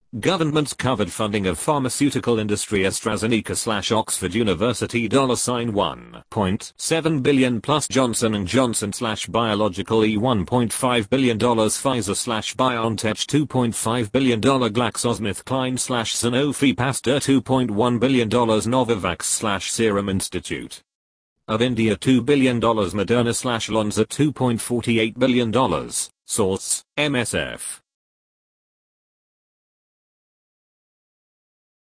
Government's covered funding of pharmaceutical industry AstraZeneca/Oxford University $1.7 billion plus Johnson & Johnson/Biological $1.5 billion Pfizer/BioNTech $2.5 billion GlaxoSmithKline/Sanofi Pasteur $2.1 billion Novavax/Serum Institute of India $2 billion Moderna/Lonza $2.48 billion. Source: MSF.